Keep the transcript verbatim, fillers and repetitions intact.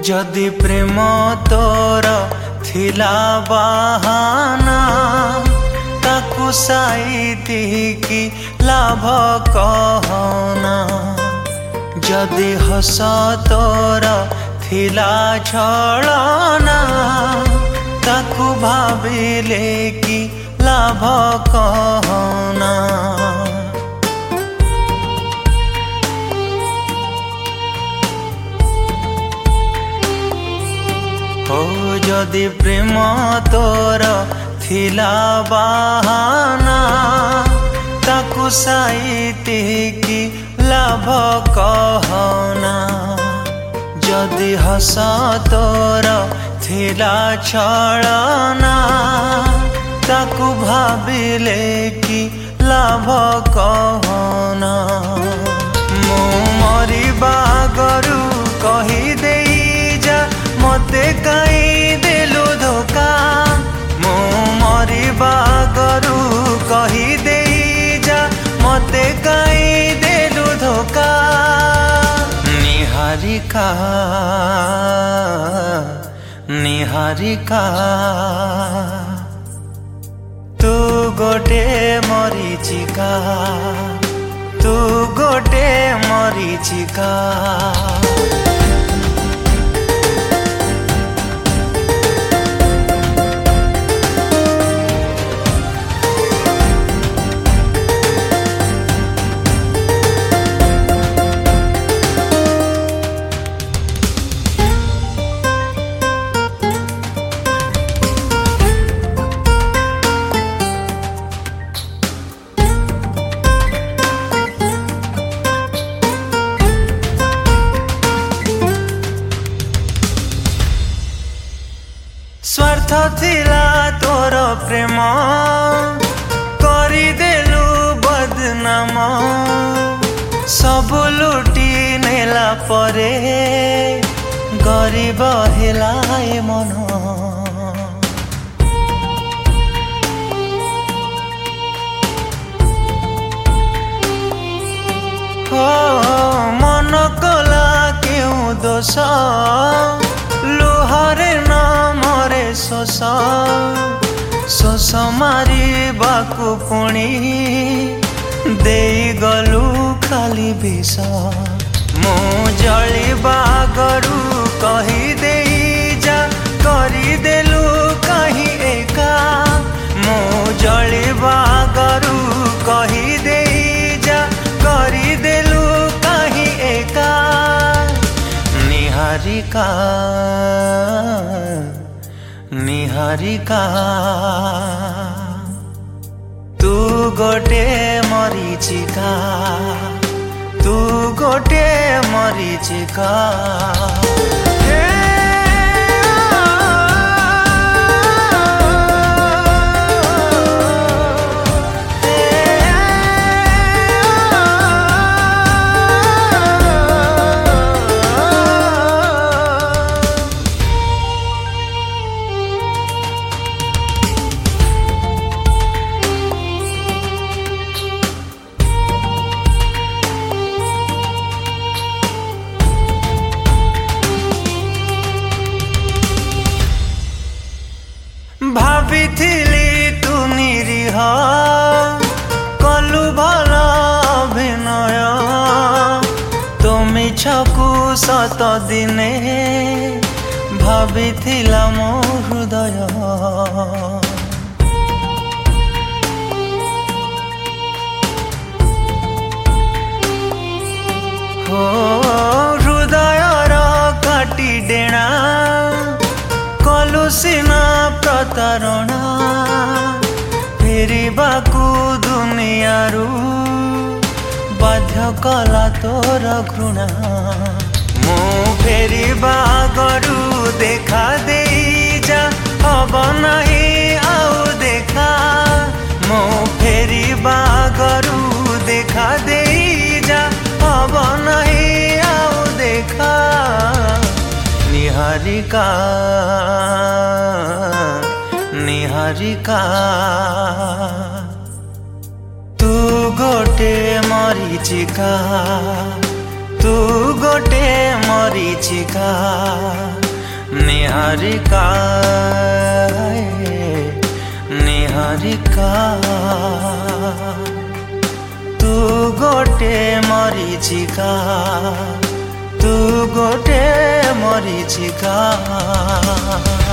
जदि प्रेम तोर थिला बाहाना ताकू साइती की लाभ कहना। जदि हस तोर थिला छलना ताकू भाविले की लाभ कहना। हो जदि प्रेम तोर थिला बाहाना ताकू साइती की लाभ कहना। जदि हस तोर थिला छलना ताकू भाविले की लाभ कहना। मु मरिबा गरु कही देई जा मते कहीं देलु धोखा। मु मरिबा गरु कही देई जा मते कहीं देलु धोखा। निहारिका निहारिका तू गोटे मरीचिका तू गोटे मरीचिका। स्वार्थ थिला तोर प्रेम करी देलु बदनाम। सब लुटी नेला परे गरीब हेला ए मन। हो मन कला क्यों दोष लुहरे नामरे शोष। शोष मारी बाकू पुणी देई गलु खाली विष। मु जलिबा गरु कही देई जा करी देलु कहीं एका। मु जलिबा गरु कही देई जा करी देलु कहीं एका। निहारिका निहारिका तू गोटे मरीचिका तू गोटे मरीचिका। भाविथिली तू निरीह कलु भल अभिनय। तो मिछकु सत दिने भाविथिला मो हृदय। हो हृदयर काटी डेणा कलु सिना प्रतारणा। फेरिबाकू दुनियारू बाध्य कला तोर घृणा। मु फेरिबा गरु देखा देई जा हब नहीं आउ देखा। मु फेरिबा गरु देखा देई जा हब नहीं आउ देखा। निहारिका निहारिका तू गोटे मरीचिका तू गोटे मरीचिका। निहारिका निहारिका तू गोटे मरीचिका तू गोटे मरीचिका।